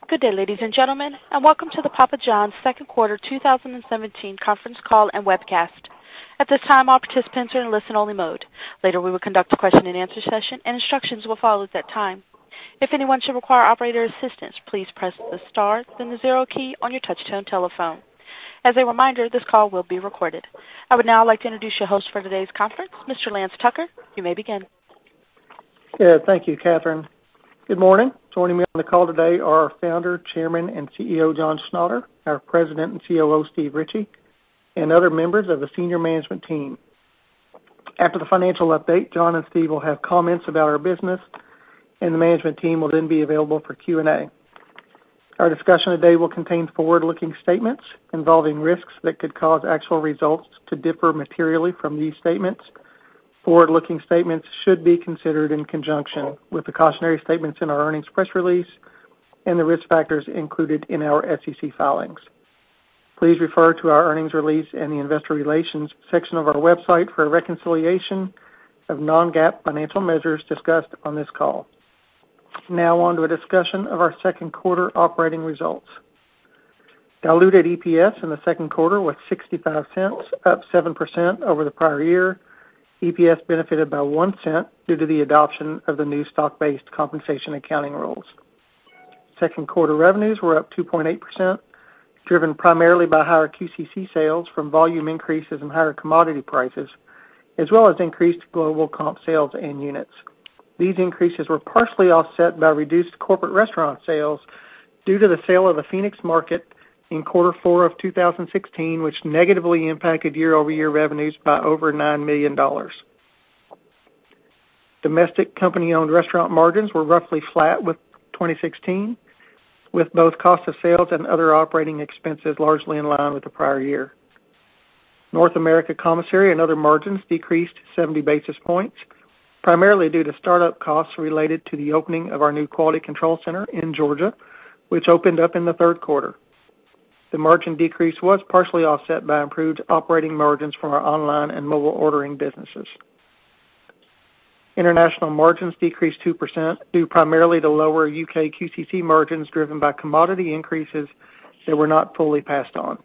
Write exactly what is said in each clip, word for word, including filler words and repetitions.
Good day, ladies and gentlemen, and welcome to the Papa John's second quarter two thousand seventeen conference call and webcast. At this time, all participants are in listen-only mode. Later, we will conduct a question-and-answer session, and instructions will follow at that time. If anyone should require operator assistance, please press the star, then the zero key on your touch-tone telephone. As a reminder, this call will be recorded. I would now like to introduce your host for today's conference, Mister Lance Tucker. You may begin. Yeah, thank you, Catherine. Good morning. Joining me on the call today are our founder, chairman, and C E O, John Schnatter, our president and C O O, Steve Ritchie, and other members of the senior management team. After the financial update, John and Steve will have comments about our business, and the management team will then be available for Q and A. Our discussion today will contain forward-looking statements involving risks that could cause actual results to differ materially from these statements. Forward-looking statements should be considered in conjunction with the cautionary statements in our earnings press release and the risk factors included in our S E C filings. Please refer to our earnings release and the investor relations section of our website for a reconciliation of non-GAAP financial measures discussed on this call. Now on to a discussion of our second quarter operating results. Diluted E P S in the second quarter was sixty-five cents, up seven percent over the prior year. E P S benefited by one cent due to the adoption of the new stock-based compensation accounting rules. Second quarter revenues were up two point eight percent, driven primarily by higher Q C C sales from volume increases and higher commodity prices, as well as increased global comp sales and units. These increases were partially offset by reduced corporate restaurant sales due to the sale of the Phoenix market in quarter four of two thousand sixteen, which negatively impacted year-over-year revenues by over nine million dollars. Domestic company-owned restaurant margins were roughly flat with twenty sixteen, with both cost of sales and other operating expenses largely in line with the prior year. North America commissary and other margins decreased seventy basis points, primarily due to startup costs related to the opening of our new quality control center in Georgia, which opened up in the third quarter. The margin decrease was partially offset by improved operating margins from our online and mobile ordering businesses. International margins decreased two percent due primarily to lower U K Q C C margins driven by commodity increases that were not fully passed on.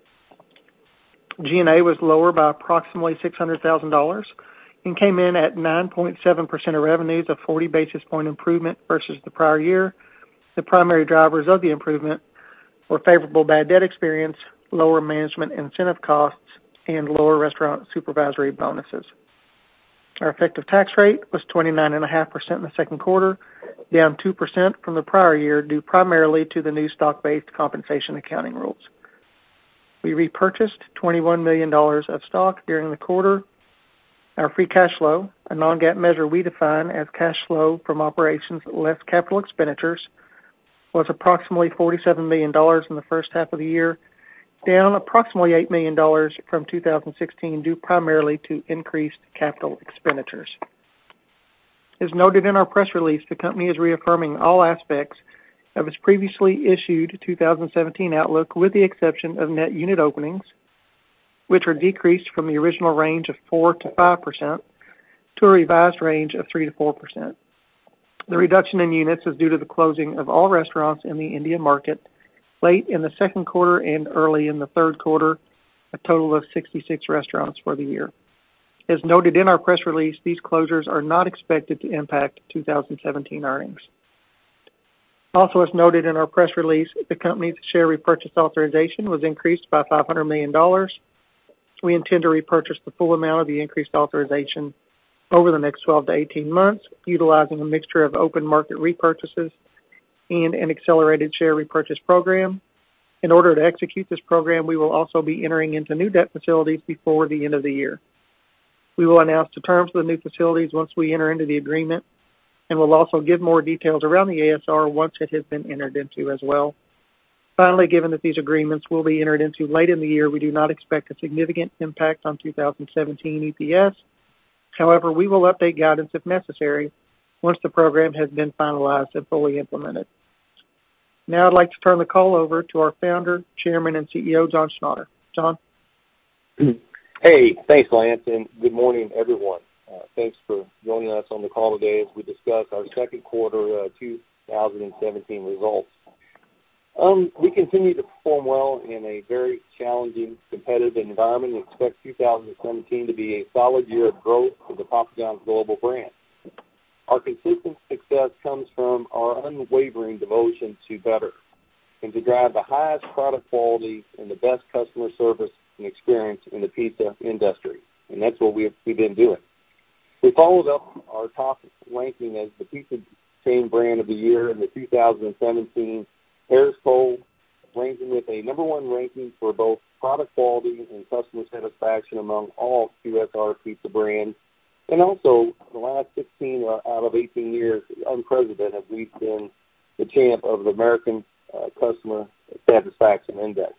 G and A was lower by approximately six hundred thousand dollars and came in at nine point seven percent of revenues, a forty basis point improvement versus the prior year. The primary drivers of the improvement were favorable bad debt experience, lower management incentive costs, and lower restaurant supervisory bonuses. Our effective tax rate was twenty-nine point five percent in the second quarter, down two percent from the prior year due primarily to the new stock-based compensation accounting rules. We repurchased twenty-one million dollars of stock during the quarter. Our free cash flow, a non-GAAP measure we define as cash flow from operations less capital expenditures, was approximately forty-seven million dollars in the first half of the year, down approximately eight million dollars from two thousand sixteen due primarily to increased capital expenditures. As noted in our press release, the company is reaffirming all aspects of its previously issued two thousand seventeen outlook with the exception of net unit openings, which are decreased from the original range of four to five percent to a revised range of three to four percent. The reduction in units is due to the closing of all restaurants in the India market late in the second quarter and early in the third quarter, a total of sixty-six restaurants for the year. As noted in our press release, these closures are not expected to impact two thousand seventeen earnings. Also, as noted in our press release, the company's share repurchase authorization was increased by five hundred million dollars. We intend to repurchase the full amount of the increased authorization over the next twelve to eighteen months, utilizing a mixture of open market repurchases and an accelerated share repurchase program. In order to execute this program, we will also be entering into new debt facilities before the end of the year. We will announce the terms of the new facilities once we enter into the agreement, and we'll also give more details around the A S R once it has been entered into as well. Finally, given that these agreements will be entered into late in the year, we do not expect a significant impact on two thousand seventeen E P S. However, we will update guidance if necessary once the program has been finalized and fully implemented. Now I'd like to turn the call over to our founder, chairman, and C E O, John Schnatter. John? Hey, thanks, Lance, and good morning, everyone. Uh, thanks for joining us on the call today as we discuss our second quarter uh, two thousand seventeen results. Um, we continue to perform well in a very challenging, competitive environment and expect two thousand seventeen to be a solid year of growth for the Papa John's global brand. Our consistent success comes from our unwavering devotion to better and to drive the highest product quality and the best customer service and experience in the pizza industry, and that's what we've, we've been doing. We followed up our top ranking as the Pizza Chain Brand of the Year in the two thousand seventeen Harris Poll, ranking with a number one ranking for both product quality and customer satisfaction among all Q S R pizza brands. And also, the last sixteen out of eighteen years, unprecedented, we've been the champ of the American uh, Customer Satisfaction Index.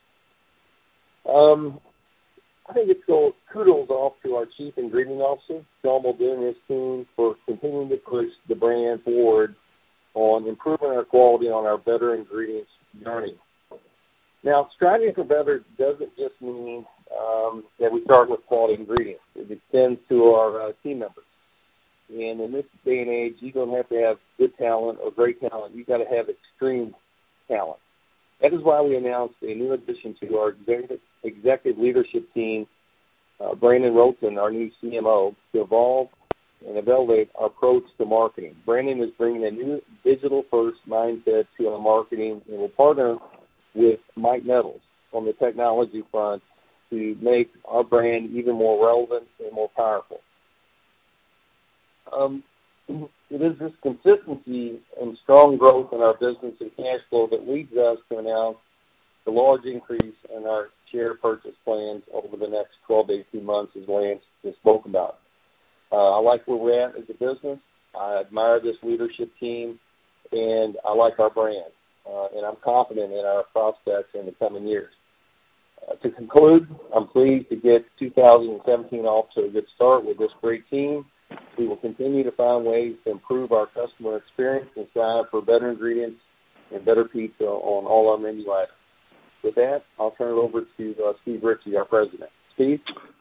Um, I think it's go kudos off to our Chief Ingredient Officer, John Muldoon, and his team for continuing to push the brand forward on improving our quality on our better ingredients journey. Now, striving for better doesn't just mean um, that we start with quality ingredients. It extends to our uh, team members. And in this day and age, you don't have to have good talent or great talent. You've got to have extreme talent. That is why we announced a new addition to our executive, executive leadership team, uh, Brandon Roten, our new C M O, to evolve and evaluate our approach to marketing. Brandon is bringing a new digital-first mindset to our marketing and will partner with Mike Nettles on the technology front to make our brand even more relevant and more powerful. Um, it is this consistency and strong growth in our business and cash flow that leads us to announce the large increase in our share purchase plans over the next twelve to eighteen months, as Lance just spoke about. Uh, I like where we're at as a business. I admire this leadership team, and I like our brand. Uh, and I'm confident in our prospects in the coming years. Uh, to conclude, I'm pleased to get two thousand seventeen off to a good start with this great team. We will continue to find ways to improve our customer experience and strive for better ingredients and better pizza on all our menu items. With that, I'll turn it over to uh, Steve Ritchie, our president. Steve?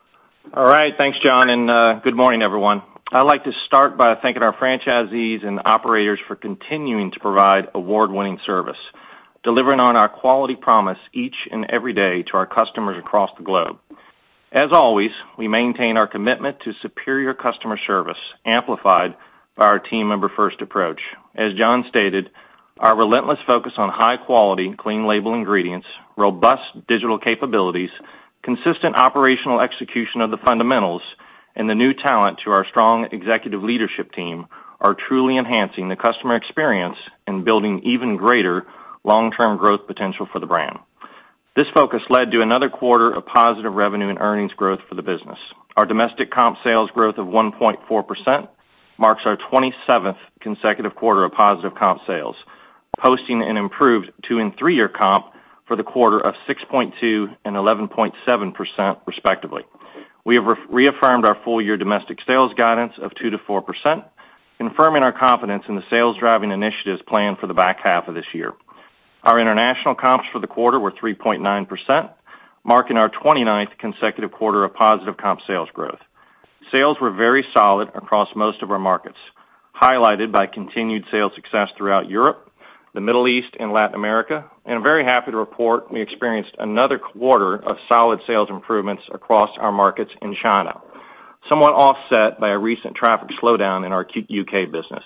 All right. Thanks, John, and uh, good morning, everyone. I'd like to start by thanking our franchisees and operators for continuing to provide award-winning service, delivering on our quality promise each and every day to our customers across the globe. As always, we maintain our commitment to superior customer service, amplified by our team member first approach. As John stated, our relentless focus on high-quality, clean label ingredients, robust digital capabilities, consistent operational execution of the fundamentals, and the new talent to our strong executive leadership team are truly enhancing the customer experience and building even greater long-term growth potential for the brand. This focus led to another quarter of positive revenue and earnings growth for the business. Our domestic comp sales growth of one point four percent marks our twenty-seventh consecutive quarter of positive comp sales, posting an improved two- and three-year comp for the quarter of six point two and eleven point seven percent, respectively. We have re- reaffirmed our full-year domestic sales guidance of two to four percent, confirming our confidence in the sales-driving initiatives planned for the back half of this year. Our international comps for the quarter were three point nine percent, marking our twenty-ninth consecutive quarter of positive comp sales growth. Sales were very solid across most of our markets, highlighted by continued sales success throughout Europe, the Middle East, and Latin America, and I'm very happy to report we experienced another quarter of solid sales improvements across our markets in China, somewhat offset by a recent traffic slowdown in our U K business.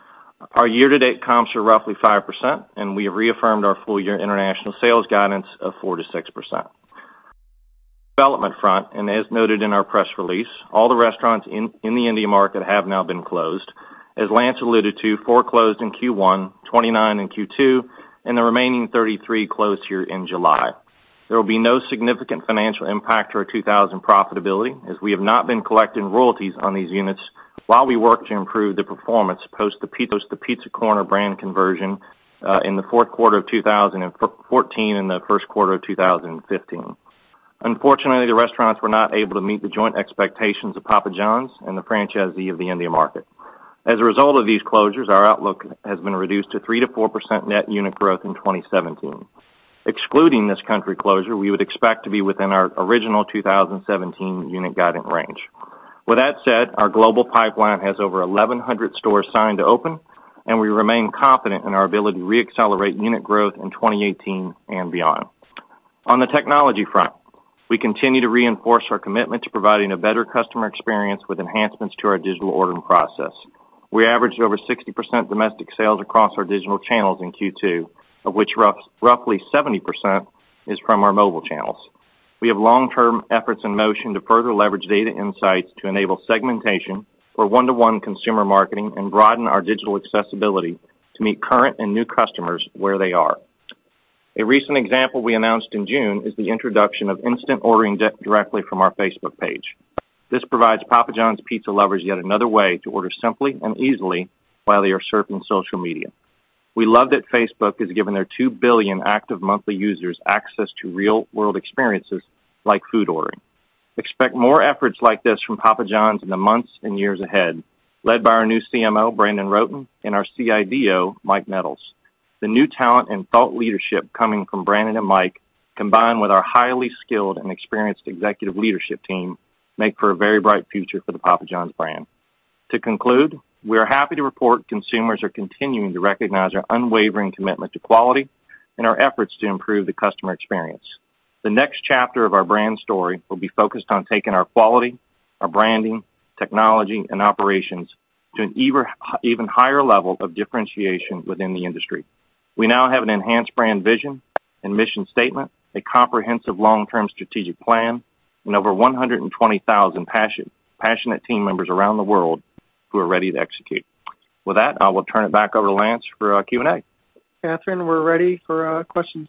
Our year-to-date comps are roughly five percent, and we have reaffirmed our full-year international sales guidance of four to six percent. Development front, and as noted in our press release, all the restaurants in, in the India market have now been closed. As Lance alluded to, four closed in Q one, twenty-nine in Q two, and the remaining thirty-three closed here in July. There will be no significant financial impact to our two thousand profitability, as we have not been collecting royalties on these units while we work to improve the performance post the Pizza, post the Pizza Corner brand conversion uh, in the fourth quarter of two thousand fourteen and the first quarter of two thousand fifteen. Unfortunately, the restaurants were not able to meet the joint expectations of Papa John's and the franchisee of the India market. As a result of these closures, our outlook has been reduced to three to four percent net unit growth in twenty seventeen. Excluding this country closure, we would expect to be within our original two thousand seventeen unit guidance range. With that said, our global pipeline has over eleven hundred stores signed to open, and we remain confident in our ability to re-accelerate unit growth in twenty eighteen and beyond. On the technology front, we continue to reinforce our commitment to providing a better customer experience with enhancements to our digital ordering process. We averaged over sixty percent domestic sales across our digital channels in Q two, of which rough, roughly seventy percent is from our mobile channels. We have long-term efforts in motion to further leverage data insights to enable segmentation for one-to-one consumer marketing and broaden our digital accessibility to meet current and new customers where they are. A recent example we announced in June is the introduction of instant ordering di- directly from our Facebook page. This provides Papa John's pizza lovers yet another way to order simply and easily while they are surfing social media. We love that Facebook has given their two billion active monthly users access to real-world experiences like food ordering. Expect more efforts like this from Papa John's in the months and years ahead, led by our new C M O, Brandon Roten, and our C I D O, Mike Nettles. The new talent and thought leadership coming from Brandon and Mike, combined with our highly skilled and experienced executive leadership team, make for a very bright future for the Papa John's brand. To conclude, we are happy to report consumers are continuing to recognize our unwavering commitment to quality and our efforts to improve the customer experience. The next chapter of our brand story will be focused on taking our quality, our branding, technology, and operations to an even, even higher level of differentiation within the industry. We now have an enhanced brand vision and mission statement, a comprehensive long-term strategic plan, and over one hundred twenty thousand passionate, passionate team members around the world who are ready to execute. With that, I will turn it back over to Lance for uh, Q and A. Catherine, we're ready for uh, questions.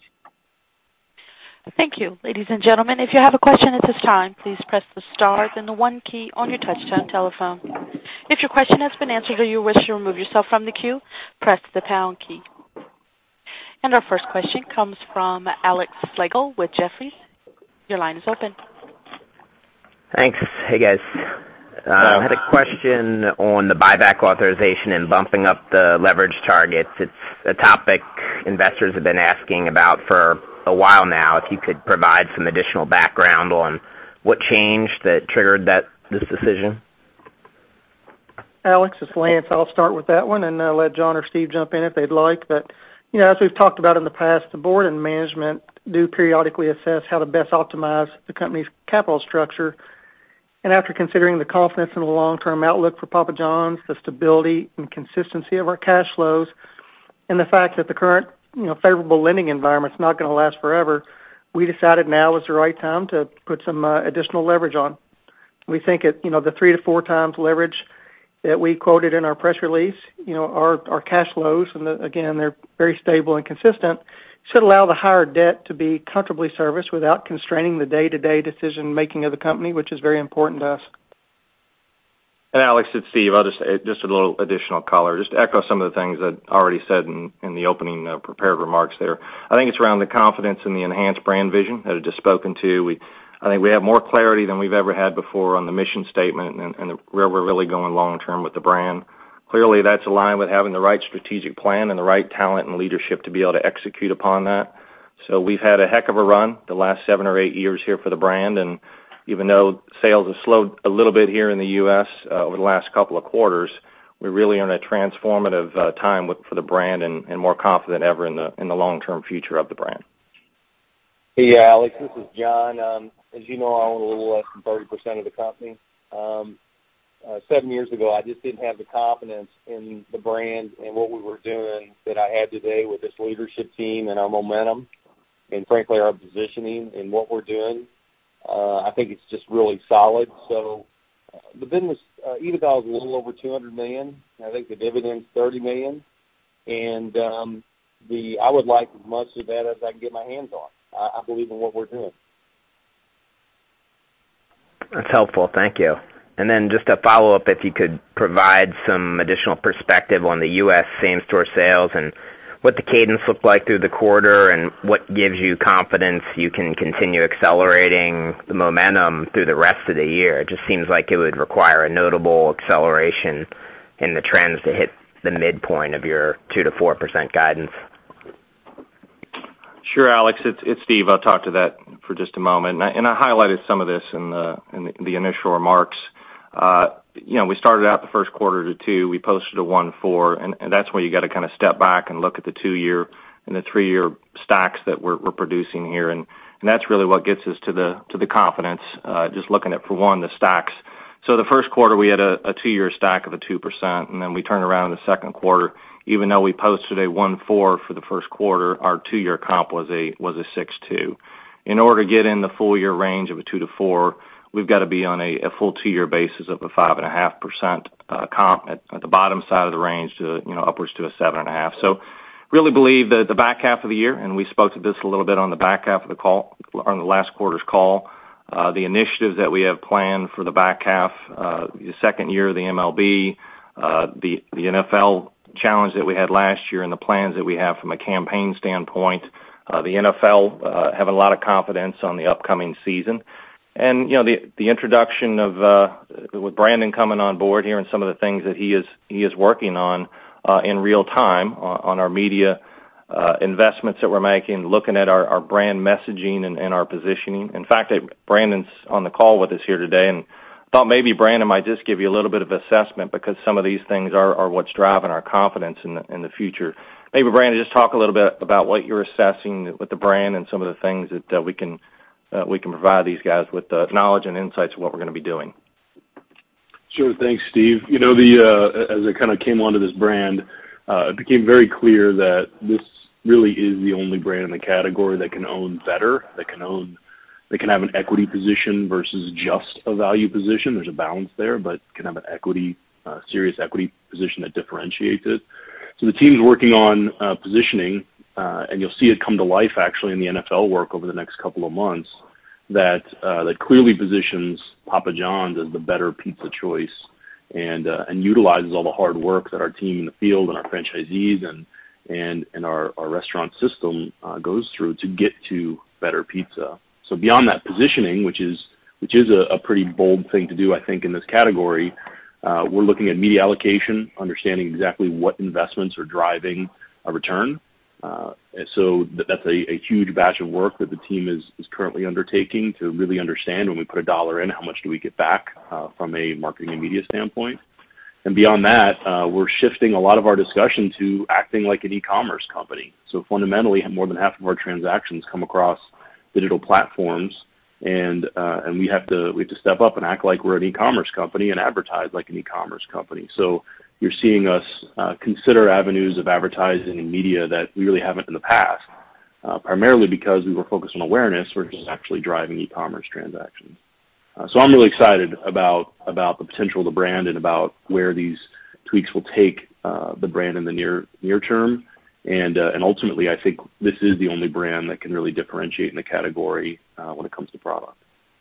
Thank you. Ladies and gentlemen, if you have a question at this time, please press the star, then the one key on your touch-tone telephone. If your question has been answered or you wish to remove yourself from the queue, press the pound key. And our first question comes from Alex Slagle with Jefferies. Your line is open. Thanks. Hey, guys. Uh, I had a question on the buyback authorization and bumping up the leverage targets. It's a topic investors have been asking about for a while now. If you could provide some additional background on what changed that triggered that this decision. Alex, it's Lance. I'll start with that one and uh, let John or Steve jump in if they'd like. But, you know, as we've talked about in the past, the board and management do periodically assess how to best optimize the company's capital structure. And after considering the confidence in the long-term outlook for Papa John's, the stability and consistency of our cash flows, and the fact that the current you know, favorable lending environment's not going to last forever, we decided now was the right time to put some uh, additional leverage on. We think it, you know, the three to four times leverage that we quoted in our press release, you know, our, our cash flows, and the, again, they're very stable and consistent, should allow the higher debt to be comfortably serviced without constraining the day-to-day decision-making of the company, which is very important to us. And Alex, it's Steve. I'll just just a little additional color, just to echo some of the things I already said in, in the opening uh, prepared remarks there. I think it's around the confidence in the enhanced brand vision that I just spoken to. We, I think we have more clarity than we've ever had before on the mission statement and, and the, where we're really going long term with the brand. Clearly, that's aligned with having the right strategic plan and the right talent and leadership to be able to execute upon that. So we've had a heck of a run the last seven or eight years here for the brand, and even though sales have slowed a little bit here in the U S uh, over the last couple of quarters, we really are in a transformative uh, time with, for the brand and, and more confident than ever in the in the long-term future of the brand. Hey, Alex, this is John. Um, as you know, I own a little less than thirty percent of the company. Um, uh, seven years ago, I just didn't have the confidence in the brand and what we were doing that I had today with this leadership team and our momentum and, frankly, our positioning and what we're doing. Uh, I think it's just really solid. So uh, the business, uh, EBITDA is a little over two hundred million dollars. I think the dividend's thirty million dollars. And um, the I would like as much of that as I can get my hands on. I, I believe in what we're doing. That's helpful. Thank you. And then just a follow-up, if you could provide some additional perspective on the U S same-store sales and what the cadence looked like through the quarter and what gives you confidence you can continue accelerating the momentum through the rest of the year. It just seems like it would require a notable acceleration in the trends to hit the midpoint of your two to four percent guidance. Sure, Alex. It's, it's Steve. I'll talk to that for just a moment. And I, and I highlighted some of this in the, in the, the initial remarks. Uh, you know, we started out the first quarter to two. We posted a one four, and, and that's where you got to kind of step back and look at the two-year and the three-year stacks that we're, we're producing here, and, and that's really what gets us to the to the confidence. Uh, just looking at, for one, the stacks. So the first quarter we had a, a two-year stack of a two percent, and then we turned around in the second quarter. Even though we posted a one four for the first quarter, our two-year comp was a was a six two. In order to get in the full-year range of a two to four, we've got to be on a, a full two-year basis of a five and a half percent uh, comp at, at the bottom side of the range to you know upwards to a seven and a half. So, really believe that the back half of the year, and we spoke to this a little bit on the back half of the call, on the last quarter's call. Uh, the initiatives that we have planned for the back half, uh, the second year of the M L B, uh, the the N F L challenge that we had last year, and the plans that we have from a campaign standpoint. Uh, the N F L uh, having a lot of confidence on the upcoming season. And, you know, the the introduction of, uh, with Brandon coming on board here and some of the things that he is he is working on uh, in real time on, on our media uh, investments that we're making, looking at our, our brand messaging and, and our positioning. In fact, Brandon's on the call with us here today, and thought maybe Brandon might just give you a little bit of assessment because some of these things are, are what's driving our confidence in the, in the future. Maybe, Brandon, just talk a little bit about what you're assessing with the brand and some of the things that uh, we can uh, we can provide these guys with uh, knowledge and insights of what we're going to be doing. Sure, thanks, Steve. You know, the uh, as I kind of came onto this brand, uh, it became very clear that this really is the only brand in the category that can own better, that can own They can have an equity position versus just a value position. There's a balance there, but can have an equity, uh, serious equity position that differentiates it. So the team's working on uh, positioning, uh, and you'll see it come to life actually in the N F L work over the next couple of months, that uh, that clearly positions Papa John's as the better pizza choice, and uh, and utilizes all the hard work that our team in the field and our franchisees and and and our, our restaurant system uh, goes through to get to better pizza. So beyond that positioning, which is which is a, a pretty bold thing to do, I think, in this category, uh, we're looking at media allocation, understanding exactly what investments are driving a return. Uh, so th- that's a, a huge batch of work that the team is, is currently undertaking to really understand when we put a dollar in, how much do we get back uh, from a marketing and media standpoint. And beyond that, uh, we're shifting a lot of our discussion to acting like an e-commerce company. So fundamentally, more than half of our transactions come across digital platforms, and uh, and we have to we have to step up and act like we're an e-commerce company and advertise like an e-commerce company. So you're seeing us uh, consider avenues of advertising and media that we really haven't in the past, uh, primarily because we were focused on awareness versus actually driving e-commerce transactions. Uh, so I'm really excited about about the potential of the brand and about where these tweaks will take uh, the brand in the near near term. And uh, and ultimately, I think this is the only brand that can really differentiate in the category uh, when it comes to product.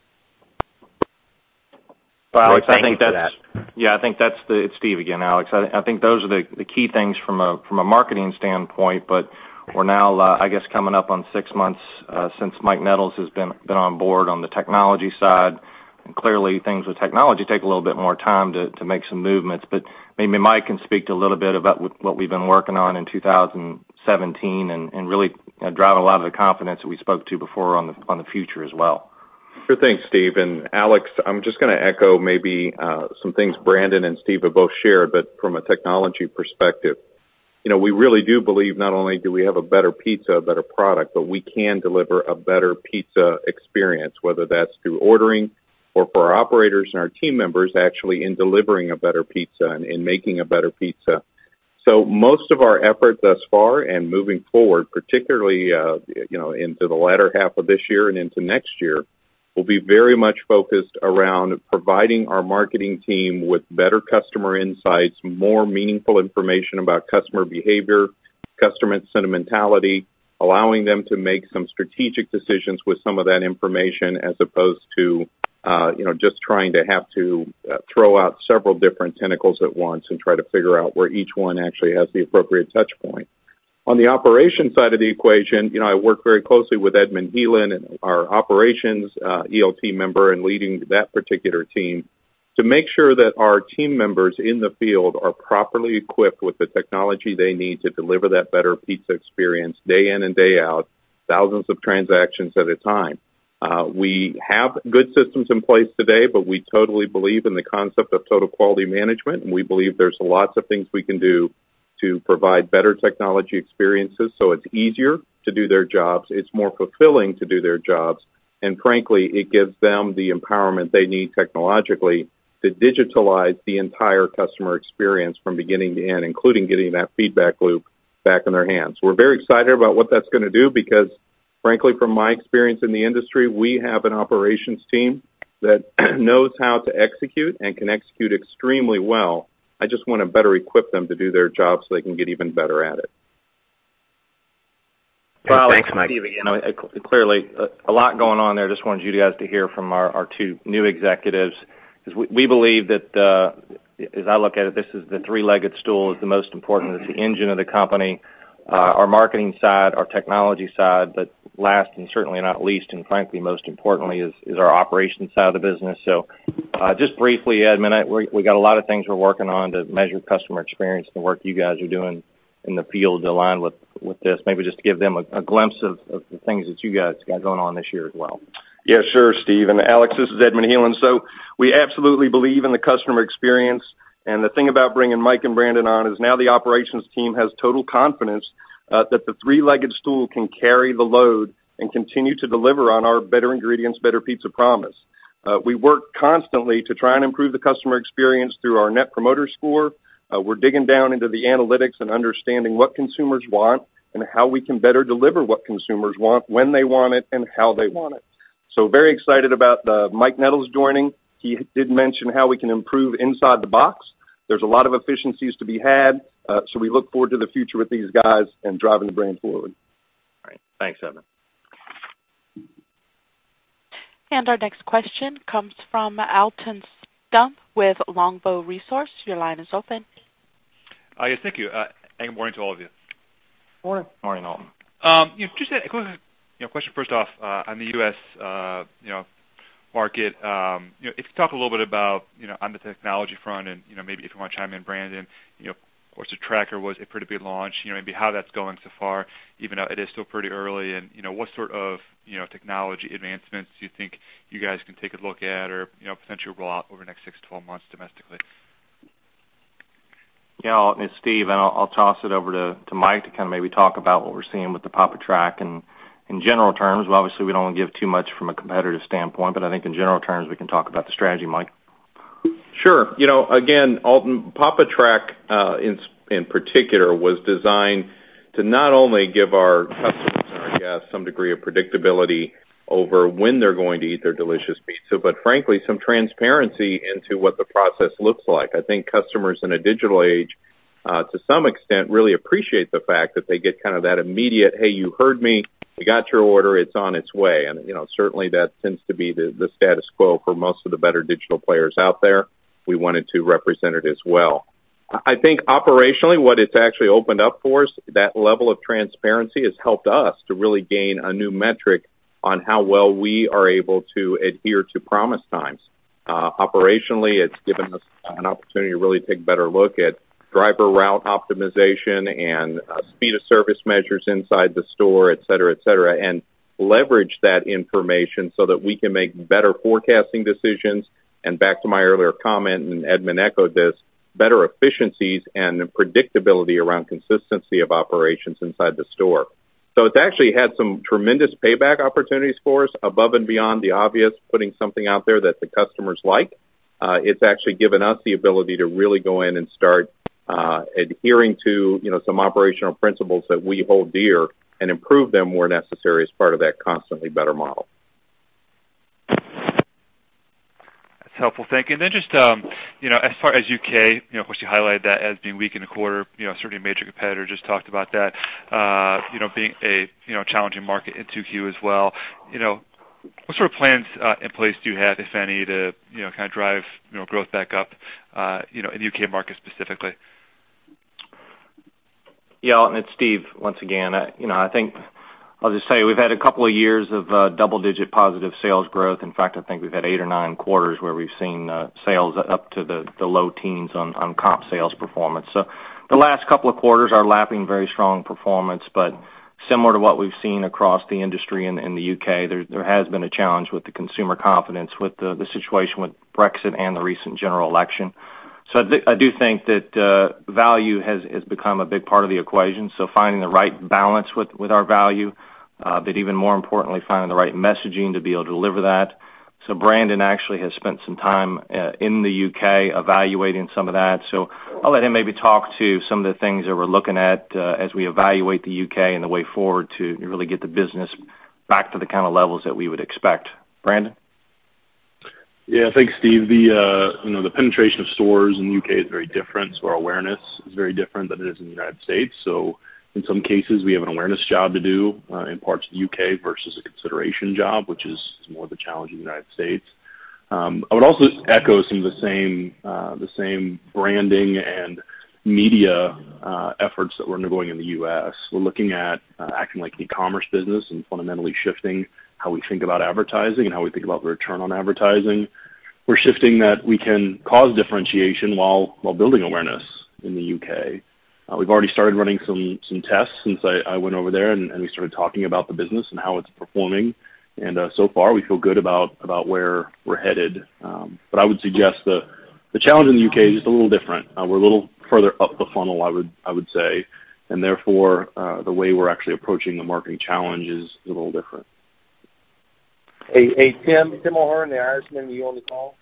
Well, Alex, Great, I think that's that. yeah, I think that's the it's Steve again, Alex. I, I think those are the, the key things from a from a marketing standpoint. But we're now, uh, I guess, coming up on six months uh, since Mike Nettles has been been on board on the technology side. And clearly, things with technology take a little bit more time to, to make some movements. But maybe Mike can speak to a little bit about what we've been working on in two thousand seventeen and, and really uh, drive a lot of the confidence that we spoke to before on the on the future as well. Sure thing, Steve. And Alex, I'm just going to echo maybe uh, some things Brandon and Steve have both shared, but from a technology perspective. You know, we really do believe not only do we have a better pizza, a better product, but we can deliver a better pizza experience, whether that's through ordering or for our operators and our team members actually in delivering a better pizza and in making a better pizza. So most of our effort thus far and moving forward, particularly, uh, you know, into the latter half of this year and into next year, will be very much focused around providing our marketing team with better customer insights, more meaningful information about customer behavior, customer sentimentality, allowing them to make some strategic decisions with some of that information as opposed to Uh, you know, just trying to have to uh, throw out several different tentacles at once and try to figure out where each one actually has the appropriate touch point. On the operations side of the equation, you know, I work very closely with Edmund Heelan and our operations uh, E L T member and leading that particular team to make sure that our team members in the field are properly equipped with the technology they need to deliver that better pizza experience day in and day out, thousands of transactions at a time. Uh, we have good systems in place today, but we totally believe in the concept of total quality management, and we believe there's lots of things we can do to provide better technology experiences so it's easier to do their jobs, it's more fulfilling to do their jobs, and frankly, it gives them the empowerment they need technologically to digitalize the entire customer experience from beginning to end, including getting that feedback loop back in their hands. We're very excited about what that's going to do because, frankly, from my experience in the industry, we have an operations team that knows how to execute and can execute extremely well. I just want to better equip them to do their job so they can get even better at it. Well, Thanks, Mike. Steve, you know, clearly a lot going on there. Just wanted you guys to hear from our, our two new executives. Because we, we believe that, uh, as I look at it, this is the three-legged stool is the most important. It's the engine of the company, uh, our marketing side, our technology side, but last and certainly not least, and frankly most importantly, is, is our operations side of the business. So uh, just briefly, Edmund, I, we we got a lot of things we're working on to measure customer experience, the work you guys are doing in the field to align with, with this. Maybe just to give them a, a glimpse of, of the things that you guys got going on this year as well. Yeah, sure, Steve. And Alex, this is Edmund Heelan. So we absolutely believe in the customer experience. And the thing about bringing Mike and Brandon on is now the operations team has total confidence uh, that the three-legged stool can carry the load and continue to deliver on our better ingredients, better pizza promise. Uh, we work constantly to try and improve the customer experience through our Net Promoter Score. Uh, we're digging down into the analytics and understanding what consumers want and how we can better deliver what consumers want, when they want it, and how they want it. So very excited about uh, Mike Nettles joining. He did mention how we can improve inside the box. There's a lot of efficiencies to be had, uh, so we look forward to the future with these guys and driving the brand forward. All right. Thanks, Evan. And our next question comes from Alton Stump with Longbow Resource. Your line is open. Uh, yes, thank you. Uh, and good morning to all of you. Morning. Morning, Alton. Um, you know, just a quick you know, question first off uh, on the U S Uh, you know market. Um, you know, if you talk a little bit about you know on the technology front, and you know maybe if you want to chime in, Brandon. You know, of course, the tracker was a pretty big launch. You know, maybe how that's going so far, even though it is still pretty early, and you know what sort of you know technology advancements do you think you guys can take a look at, or you know potentially roll out over the next six to twelve months domestically. Yeah, I'll, it's Steve, and I'll, I'll toss it over to, to Mike to kind of maybe talk about what we're seeing with the Papa Track. And in general terms, well, obviously we don't want to give too much from a competitive standpoint, but I think in general terms we can talk about the strategy, Mike. Sure. You know, again, Alton, Papa Track uh, in, in particular was designed to not only give our customers and our guests some degree of predictability over when they're going to eat their delicious pizza, but frankly, some transparency into what the process looks like. I think customers in a digital age, uh, to some extent, really appreciate the fact that they get kind of that immediate, hey, you heard me, we got your order, it's on its way. And, you know, certainly that tends to be the, the status quo for most of the better digital players out there. We wanted to represent it as well. I think operationally what it's actually opened up for us, that level of transparency has helped us to really gain a new metric on how well we are able to adhere to promise times. Uh, operationally, it's given us an opportunity to really take a better look at driver route optimization and uh, speed of service measures inside the store, et cetera, et cetera, and leverage that information so that we can make better forecasting decisions. And back to my earlier comment, and Edmund echoed this, better efficiencies and predictability around consistency of operations inside the store. So it's actually had some tremendous payback opportunities for us above and beyond the obvious, putting something out there that the customers like. Uh, it's actually given us the ability to really go in and start uh, adhering to, you know, some operational principles that we hold dear and improve them where necessary as part of that constantly better model. Helpful, thank you. And then just, um, you know, as far as U K, you know, of course you highlighted that as being weak in the quarter, you know, certainly a major competitor just talked about that, uh, you know, being a, you know, challenging market in two Q as well. You know, what sort of plans uh, in place do you have, if any, to, you know, kind of drive, you know, growth back up, uh, you know, in the U K market specifically? Yeah, and it's Steve once again. I, you know, I think I'll just say we've had a couple of years of uh, double-digit positive sales growth. In fact, I think we've had eight or nine quarters where we've seen uh, sales up to the, the low teens on, on comp sales performance. So the last couple of quarters are lapping very strong performance, but similar to what we've seen across the industry in, in the U K. There, there has been a challenge with the consumer confidence with the, the situation with Brexit and the recent general election. So I, th- I do think that uh, value has, has become a big part of the equation. So finding the right balance with, with our value, uh, but even more importantly, finding the right messaging to be able to deliver that. So Brandon actually has spent some time uh, in the U K evaluating some of that. So I'll let him maybe talk to some of the things that we're looking at uh, as we evaluate the U K and the way forward to really get the business back to the kind of levels that we would expect. Brandon? Yeah, thanks, Steve. The uh, you know the penetration of stores in the U K is very different, so our awareness is very different than it is in the United States. So in some cases, we have an awareness job to do uh, in parts of the U K versus a consideration job, which is, is more the challenge in the United States. Um, I would also echo some of the same uh, the same branding and media uh, efforts that we're undergoing in the U S. We're looking at uh, acting like an e-commerce business and fundamentally shifting how we think about advertising and how we think about the return on advertising. We're shifting that we can cause differentiation while while building awareness in the U K. Uh, we've already started running some some tests since I, I went over there, and, and we started talking about the business and how it's performing. And uh, so far, we feel good about about where we're headed. Um, but I would suggest the the challenge in the U K is just a little different. Uh, we're a little further up the funnel, I would I would say, and therefore uh, the way we're actually approaching the marketing challenge is a little different. Hey, hey, Tim, Tim O'Hearn, the Irishman, you on the call?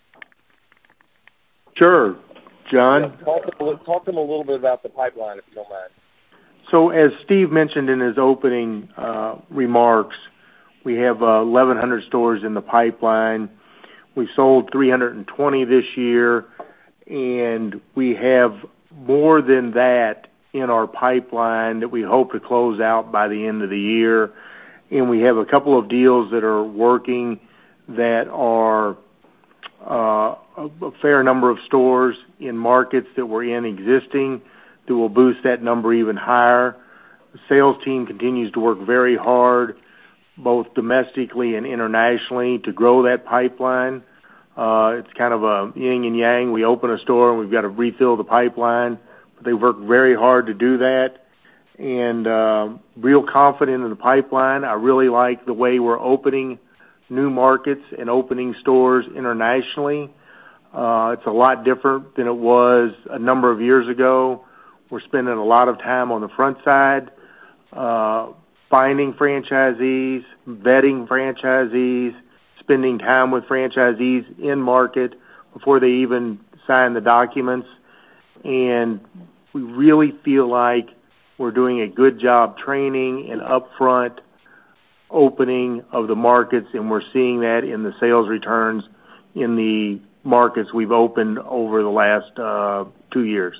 Sure, John. Yeah, talk, to, talk to him a little bit about the pipeline, if you don't mind. So as Steve mentioned in his opening uh, remarks, we have uh, eleven hundred stores in the pipeline. We sold three hundred twenty this year, and we have more than that in our pipeline that we hope to close out by the end of the year. And we have a couple of deals that are working that are uh, a, a fair number of stores in markets that we're in existing that will boost that number even higher. The sales team continues to work very hard, both domestically and internationally, to grow that pipeline. Uh, it's kind of a yin and yang. We open a store and we've got to refill the pipeline, but they work very hard to do that. And uh, real confident in the pipeline. I really like the way we're opening new markets and opening stores internationally. Uh, it's a lot different than it was a number of years ago. We're spending a lot of time on the front side, uh, finding franchisees, vetting franchisees, spending time with franchisees in market before they even sign the documents. And we really feel like we're doing a good job training and upfront opening of the markets, and we're seeing that in the sales returns in the markets we've opened over the last uh, two years.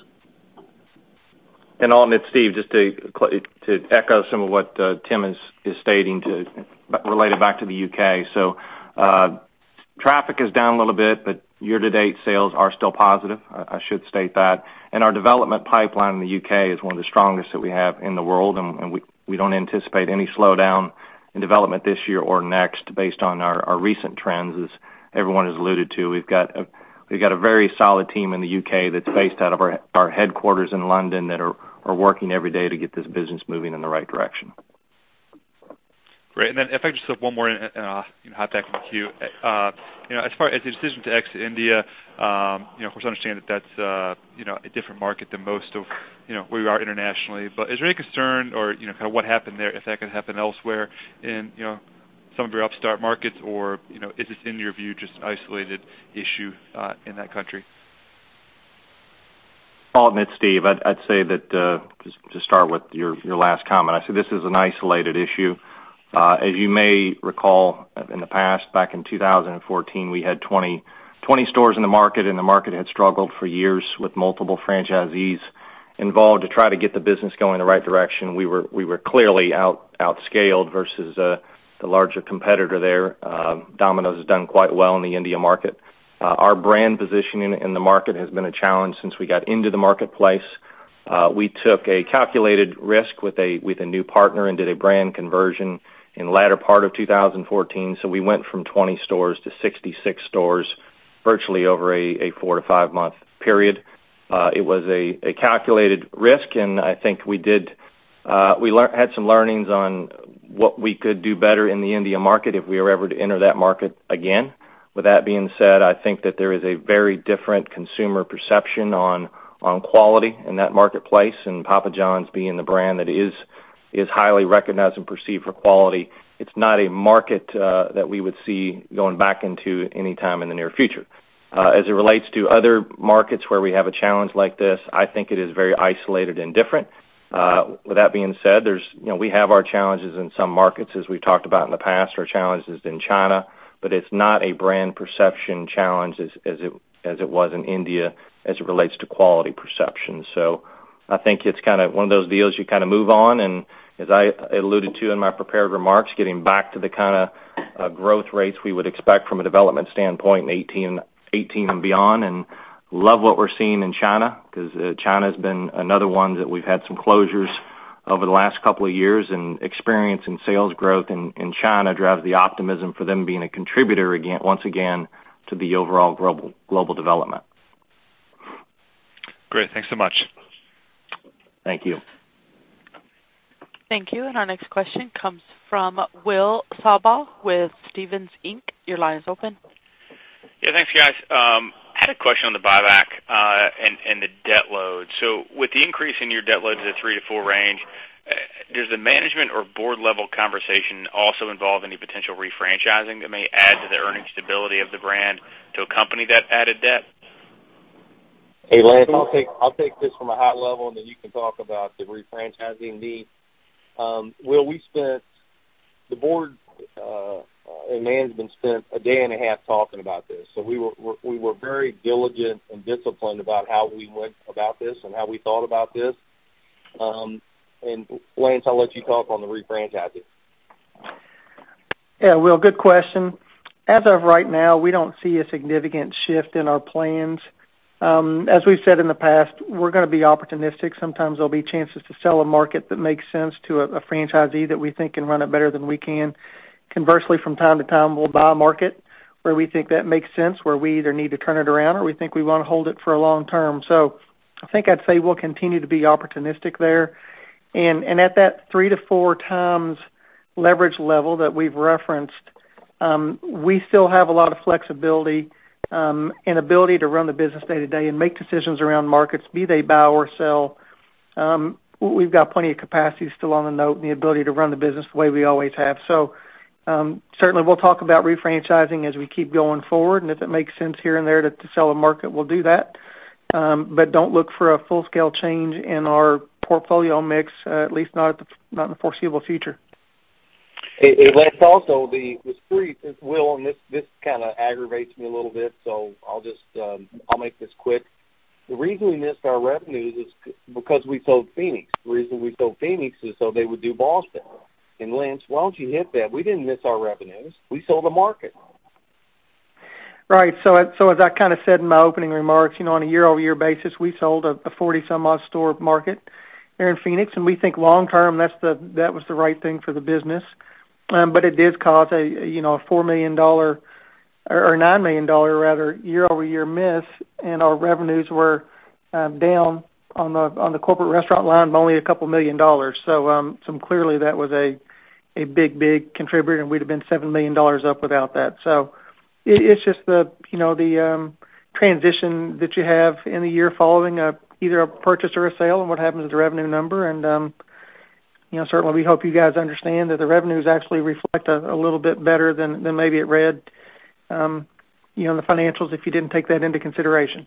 And Alton, it's Steve, just to to echo some of what uh, Tim is, is stating to related back to the U K. So uh, traffic is down a little bit, but year-to-date sales are still positive. I, I should state that. And our development pipeline in the U K is one of the strongest that we have in the world, and, and we, we don't anticipate any slowdown in development this year or next based on our, our recent trends, as everyone has alluded to. We've got a, we've got a very solid team in the U K that's based out of our, our headquarters in London that are, are working every day to get this business moving in the right direction. Great. And then if I could just slip one more in, uh, you know, hop back in the queue. Uh, you know, as far as the decision to exit India, um, you know, of course, I understand that that's, uh, you know, a different market than most of, you know, where we are internationally. But is there any concern or, you know, kind of what happened there, if that could happen elsewhere in, you know, some of your upstart markets, or, you know, is this, in your view, just an isolated issue uh, in that country? Alton, it's Steve. I'd, I'd say that, uh, just to start with your, your last comment, I say this is an isolated issue. Uh, as you may recall, in the past, back in two thousand fourteen, we had twenty, twenty stores in the market, and the market had struggled for years with multiple franchisees involved to try to get the business going in the right direction. We were we were clearly out outscaled versus uh, the larger competitor there. Uh, Domino's has done quite well in the India market. Uh, our brand positioning in the market has been a challenge since we got into the marketplace. Uh, we took a calculated risk with a with a new partner and did a brand conversion in the latter part of two thousand fourteen. So we went from twenty stores to sixty-six stores virtually over a, a four to five month period. Uh, it was a, a calculated risk, and I think we did Uh, we lear- had some learnings on what we could do better in the India market if we were ever to enter that market again. With that being said, I think that there is a very different consumer perception on on quality in that marketplace, and Papa John's being the brand that is is highly recognized and perceived for quality, it's not a market uh, that we would see going back into any time in the near future. Uh, as it relates to other markets where we have a challenge like this, I think it is very isolated and different. Uh, with that being said, there's, you know, we have our challenges in some markets, as we've talked about in the past, our challenges in China, but it's not a brand perception challenge as, as it as it was in India as it relates to quality perception. So I think it's kind of one of those deals you kind of move on, and as I alluded to in my prepared remarks, getting back to the kind of uh, growth rates we would expect from a development standpoint in eighteen, eighteen and beyond, and love what we're seeing in China, because uh, China's been another one that we've had some closures over the last couple of years, and experiencing sales growth in, in China drives the optimism for them being a contributor again, once again, to the overall global global development. Great. Thanks so much. Thank you. Thank you. And our next question comes from Will Sabaugh with Stephens Incorporated. Your line is open. Yeah, thanks, guys. Um, I had a question on the buyback uh, and, and the debt load. So with the increase in your debt load to the three to four range, uh, does the management or board level conversation also involve any potential refranchising that may add to the earning stability of the brand to accompany that added debt? Hey, Lance, I'll take I'll take this from a high level, and then you can talk about the refranchising need. Um, Will, we spent the board uh, and management spent a day and a half talking about this. So we were we were very diligent and disciplined about how we went about this and how we thought about this. Um, and Lance, I'll let you talk on the refranchising. Yeah, Will, good question. As of right now, we don't see a significant shift in our plans. Um, as we've said in the past, we're going to be opportunistic. Sometimes there'll be chances to sell a market that makes sense to a, a franchisee that we think can run it better than we can. Conversely, from time to time, we'll buy a market where we think that makes sense, where we either need to turn it around or we think we want to hold it for a long term. So I think I'd say we'll continue to be opportunistic there. And, and at that three to four times leverage level that we've referenced, um, we still have a lot of flexibility Um, and ability to run the business day to day and make decisions around markets, be they buy or sell. Um, we've got plenty of capacity still on the note and the ability to run the business the way we always have. So um, certainly we'll talk about refranchising as we keep going forward, and if it makes sense here and there to, to sell a market, we'll do that. Um, but don't look for a full-scale change in our portfolio mix, uh, at least not at the, not in the foreseeable future. Hey, hey, Lance, also the the street, Will, and this this kind of aggravates me a little bit, so I'll just um, I'll make this quick. The reason we missed our revenues is because we sold Phoenix. The reason we sold Phoenix is so they would do Boston. And Lance, why don't you hit that? We didn't miss our revenues. We sold the market. Right. So, so as I kind of said in my opening remarks, you know, on a year-over-year basis, we sold a, a forty-some-odd store market there in Phoenix, and we think long-term that's the that was the right thing for the business. Um, but it did cause a you know a four million dollar or nine million dollar rather year-over-year miss, and our revenues were um, down on the on the corporate restaurant line by only a couple million dollars. So, um, some clearly that was a a big big contributor, and we'd have been seven million dollars up without that. So. It's just the, you know, the um, transition that you have in the year following a, either a purchase or a sale and what happens to the revenue number. And, um, you know, certainly we hope you guys understand that the revenues actually reflect a, a little bit better than, than maybe it read, um, you know, in the financials if you didn't take that into consideration.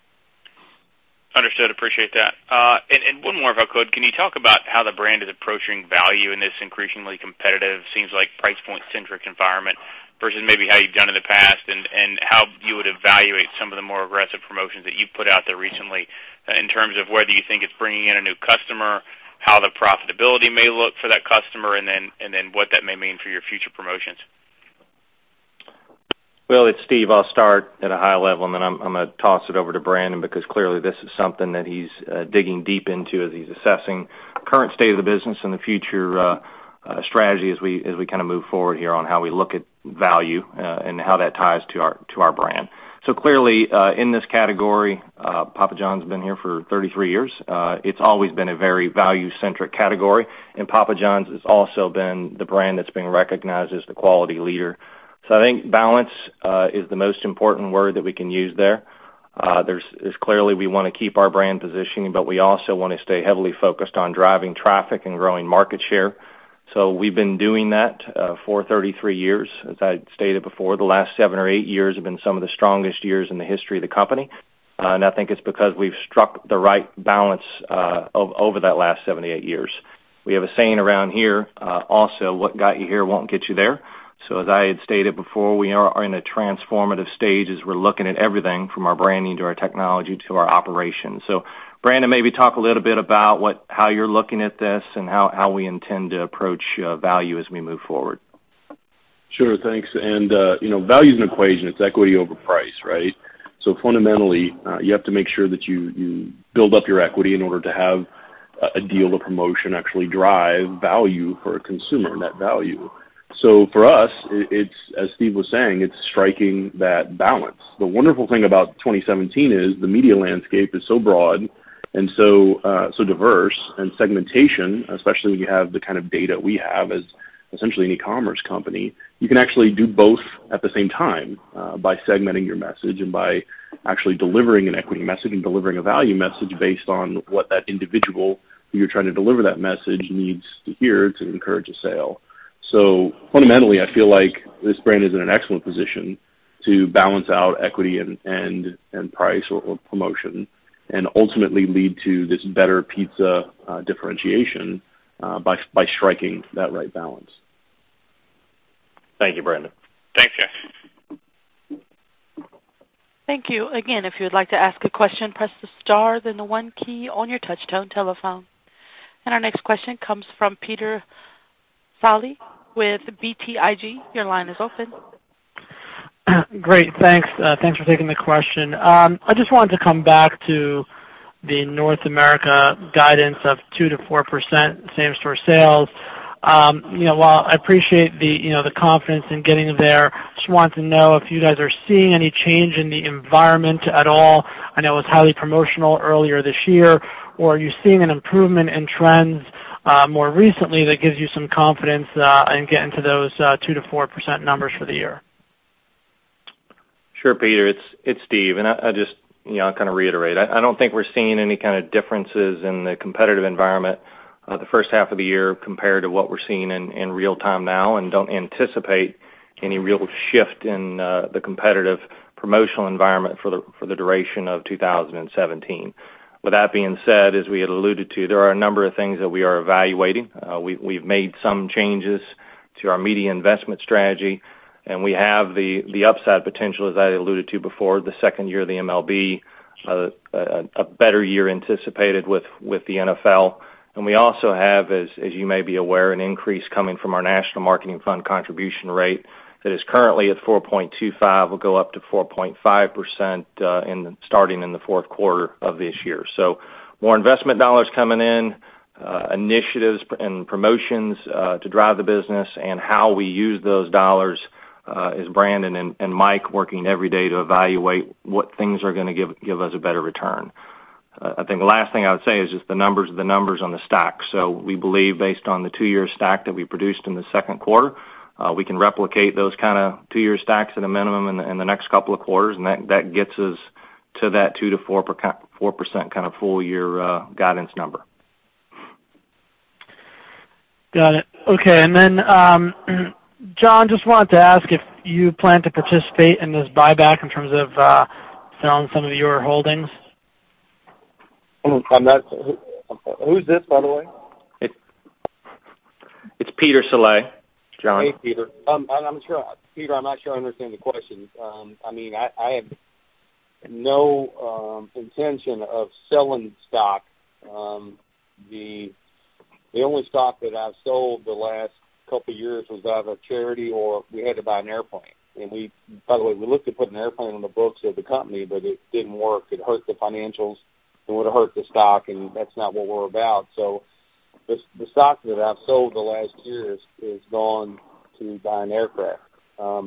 Understood. Appreciate that. Uh, and, and one more, if I could. Can you talk about how the brand is approaching value in this increasingly competitive, seems like price point-centric environment versus maybe how you've done in the past, and, and how you would evaluate some of the more aggressive promotions that you've put out there recently uh, in terms of whether you think it's bringing in a new customer, how the profitability may look for that customer, and then and then what that may mean for your future promotions? Well, it's Steve. I'll start at a high level, and then I'm, I'm going to toss it over to Brandon because clearly this is something that he's uh, digging deep into as he's assessing current state of the business and the future uh, uh, strategy as we as we kind of move forward here on how we look at value uh, and how that ties to our to our brand. So clearly, uh, in this category, uh, Papa John's been here for thirty-three years. Uh, it's always been a very value-centric category, and Papa John's has also been the brand that's been recognized as the quality leader. So I think balance uh, is the most important word that we can use there. Uh, there's, there's clearly we want to keep our brand positioning, but we also want to stay heavily focused on driving traffic and growing market share. So we've been doing that uh, for thirty-three years. As I stated before, the last seven or eight years have been some of the strongest years in the history of the company. Uh, and I think it's because we've struck the right balance uh, of, over that last seven to eight years. We have a saying around here, uh, also, what got you here won't get you there. So as I had stated before, we are in a transformative stage as we're looking at everything from our branding to our technology to our operations. So Brandon, maybe talk a little bit about what how you're looking at this and how, how we intend to approach uh, value as we move forward. Sure, thanks. And, uh, you know, value is an equation. It's equity over price, right? So fundamentally, uh, you have to make sure that you, you build up your equity in order to have a deal or promotion actually drive value for a consumer, net value. So for us, it's, as Steve was saying, it's striking that balance. The wonderful thing about twenty seventeen is the media landscape is so broad and so uh, so diverse, and segmentation, especially when you have the kind of data we have as essentially an e-commerce company, you can actually do both at the same time uh, by segmenting your message and by actually delivering an equity message and delivering a value message based on what that individual who you're trying to deliver that message needs to hear to encourage a sale. So fundamentally, I feel like this brand is in an excellent position to balance out equity and, and, and price or, or promotion, and ultimately lead to this better pizza uh, differentiation uh, by, by striking that right balance. Thank you, Brandon. Thanks, guys. Thank you. Again, if you would like to ask a question, press the star, then the one key on your touch-tone telephone. And our next question comes from Peter Saleh with B T I G. Your line is open. Great, thanks. Uh, thanks for taking the question. Um, I just wanted to come back to the North America guidance of two to four percent same-store sales. Um, you know, while I appreciate the you know the confidence in getting there, just wanted to know if you guys are seeing any change in the environment at all. I know it was highly promotional earlier this year, or are you seeing an improvement in trends uh, more recently that gives you some confidence uh, in getting to those uh, two to four percent numbers for the year? Sure, Peter. It's it's Steve, and I, I just you know kind of reiterate. I, I don't think we're seeing any kind of differences in the competitive environment uh, the first half of the year compared to what we're seeing in, in real time now, and don't anticipate any real shift in uh, the competitive promotional environment for the for the duration of two thousand seventeen. With that being said, as we had alluded to, there are a number of things that we are evaluating. Uh, we, we've made some changes to our media investment strategy. And we have the, the upside potential, as I alluded to before, the second year of the M L B, uh, a, a better year anticipated with, with the N F L. And we also have, as, as you may be aware, an increase coming from our National Marketing Fund contribution rate that is currently at four point two five, will go up to four point five percent uh, in the, starting in the fourth quarter of this year. So more investment dollars coming in, uh, initiatives and promotions uh, to drive the business, and how we use those dollars Uh, is Brandon and, and Mike working every day to evaluate what things are going to give give us a better return. Uh, I think the last thing I would say is just the numbers are the numbers on the stack. So we believe, based on the two-year stack that we produced in the second quarter, uh, we can replicate those kind of two-year stacks at a minimum in the, in the next couple of quarters, and that, that gets us to that two to four four percent kind of full-year uh, guidance number. Got it. Okay, and then Um John, just wanted to ask if you plan to participate in this buyback in terms of uh, selling some of your holdings. I'm not. Who's this, by the way? It, it's Peter Saleh, John. Hey, Peter. Um, I'm sure, Peter. I'm not sure I understand the question. Um, I mean, I, I have no um, intention of selling stock. Um, the the only stock that I've sold the last couple of years was out of a charity, or we had to buy an airplane. And we, by the way, we looked at putting an airplane on the books of the company, but it didn't work. It hurt the financials and would have hurt the stock, and that's not what we're about. So the, the stock that I've sold the last year is, is gone to buy an aircraft. Um,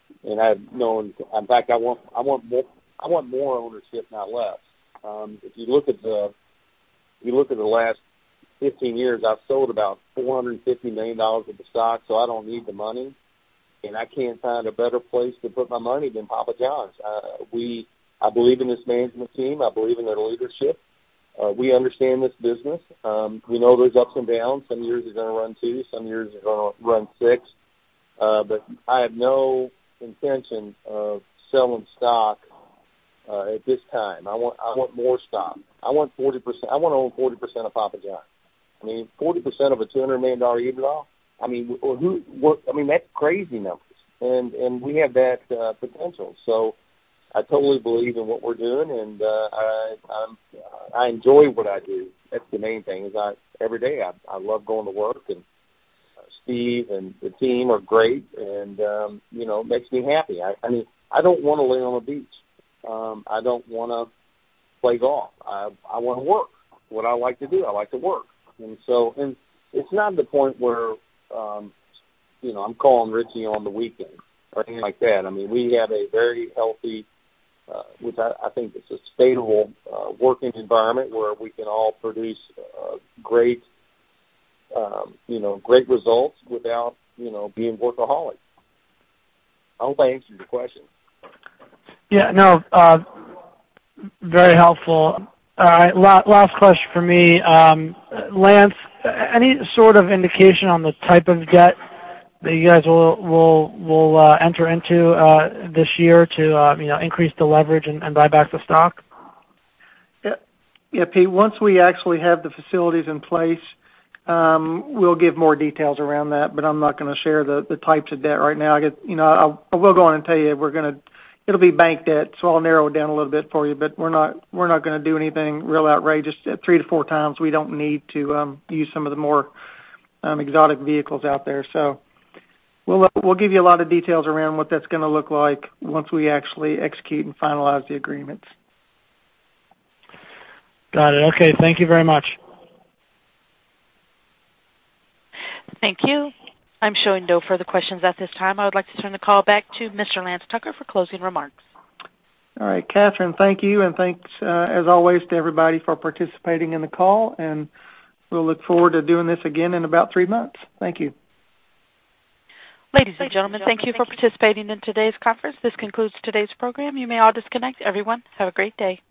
and I've known. In fact, I want I want more I want more ownership, not less. Um, if you look at the if you look at the last fifteen years, I've sold about four hundred fifty million dollars of the stock, so I don't need the money, and I can't find a better place to put my money than Papa John's. Uh, we I believe in this management team. I believe in their leadership. Uh, we understand this business. Um, we know there's ups and downs. Some years are going to run two. Some years are going to run six. Uh, but I have no intention of selling stock uh, at this time. I want I want more stock. I want forty percent. I want to own forty percent of Papa John's. I mean, forty percent of a two hundred million dollars EBITDA. I mean, who? What, I mean, that's crazy numbers, and and we have that uh, potential. So I totally believe in what we're doing, and uh, I I'm, I enjoy what I do. That's the main thing. Is I every day I I love going to work, and uh, Steve and the team are great, and um, you know, it makes me happy. I, I mean, I don't want to lay on a beach. Um, I don't want to play golf. I I want to work. What I like to do, I like to work, and so and it's not the point where um, you know I'm calling Richie on the weekend or anything like that. I mean, we have a very healthy. Uh, which I, I think is a sustainable uh, working environment where we can all produce uh, great, um, you know, great results without, you know, being workaholic. I hope I answered your question. Yeah, no, uh, very helpful. All right, last question for me. Um, Lance, any sort of indication on the type of debt that you guys will will will uh, enter into uh, this year to uh, you know increase the leverage and, and buy back the stock? Yeah, yeah, Pete. Once we actually have the facilities in place, um, we'll give more details around that. But I'm not going to share the, the types of debt right now. I get, you know, I'll, I will go on and tell you we're going to. It'll be bank debt, so I'll narrow it down a little bit for you. But we're not we're not going to do anything real outrageous. At three to four times, we don't need to um, use some of the more um, exotic vehicles out there. So. We'll, we'll give you a lot of details around what that's going to look like once we actually execute and finalize the agreements. Got it. Okay. Thank you very much. Thank you. I'm showing no further questions at this time. I would like to turn the call back to Mister Lance Tucker for closing remarks. All right, Catherine, thank you, and thanks, uh, as always, to everybody for participating in the call, and we'll look forward to doing this again in about three months. Thank you. Ladies and gentlemen, thank you for participating in today's conference. This concludes today's program. You may all disconnect. Everyone, have a great day.